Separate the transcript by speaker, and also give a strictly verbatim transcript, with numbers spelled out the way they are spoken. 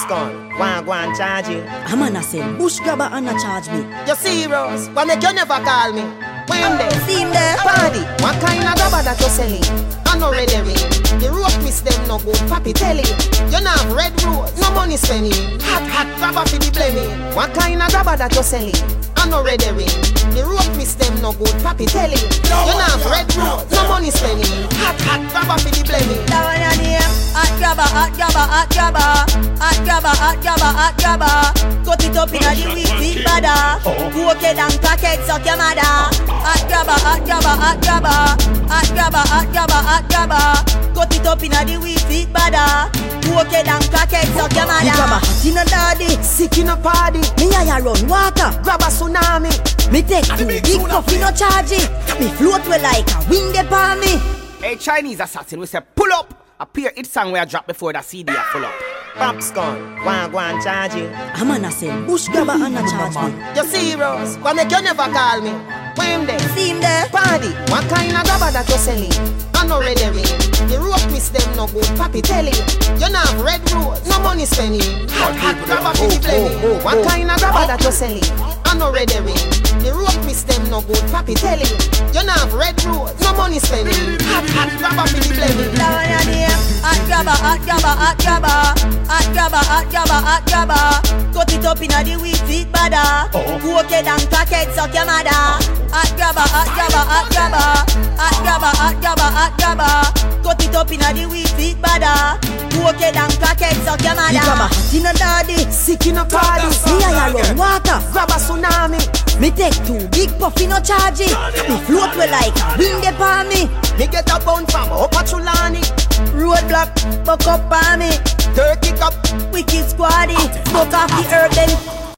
Speaker 1: Pops gun, one go and charge you.
Speaker 2: I'm gonna say bush grabber and a charge me.
Speaker 1: You serious? Why make you never call me? When they
Speaker 2: See him there.
Speaker 1: party, what kind of grabber that you selling? I no ready ring. The rope twist them no good, papi tell you. You not have red rose, no money spending. Hot hot grabber for the blaming. What kind of grabber that you selling? I no ready ring. The rope twist them no good, papi tell you. You not have red rose, no money spending. Hot hot grabber for the blaming.
Speaker 2: That one your name. Hot grabber, hot grabber, hot grabber. Hot grabber, hot grabber, hot grabber. Cut it up in a the weak big bada. Cook it and crack it, suck your mother. Hot grabber, hot grabber, hot grabber. Hot grabber, hot grabber, hot grabber. Cut it up in a the weak big bada. Cook it and crack it, suck your mother. The grabber hot in a daddy,
Speaker 1: Sick in a party,
Speaker 2: me a ya run water.
Speaker 1: grab a tsunami.
Speaker 2: Me take two big coffee no charge it. Me float well like a wind upon me.
Speaker 3: Hey Chinese assassin, we say pull up. Appear it song where I drop before the C D a full up.
Speaker 1: Pops gun, one go and charge you.
Speaker 2: I'm gonna say bush grabber and a charge me.
Speaker 1: You serious? Why make you never call me? When they
Speaker 2: See him there.
Speaker 1: party, what kind of grabber that you selling? I no ready ring. The rope twist them no good, papi tell you. You not have red rose, no money spending. Hot hot grabber for the blaming. What kind of grabber that you selling? I no ready ring. The rope twist them no good, papi tell you. You not have red rose, no money spending. Hot hot grabber for the blaming.
Speaker 2: That one your name. Hot grabber, hot grabber, hot grabber. Hot grabber, hot grabber, hot grabber. Cut it up in a the weak feet bada. Cook it and crack it, suck your mother. Hot grabber, hot grabber, hot grabber. Hot grabber, hot grabber, hot grabber. Cut it up in a the weak feet bada. Cook it and crack it, suck your mother. The grabber hot in a daddy,
Speaker 1: Sick in a party,
Speaker 2: me a ya run water.
Speaker 1: grab a tsunami.
Speaker 2: Me take two big puffy no charge it. Me float well like a wind upon me.
Speaker 1: Me get a bun from up a Chulani.
Speaker 2: Roadblock, buck up on me.
Speaker 1: Dirty cup,
Speaker 2: Wicked squaddy, smoke off the herb then